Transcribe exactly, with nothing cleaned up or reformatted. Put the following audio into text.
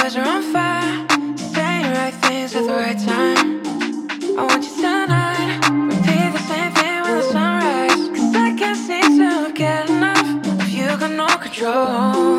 eyes are on fire, saying the right things at the right time. I want you tonight, repeat the same thing when the sun rises. Cause I can't seem to get enough of you, got no control.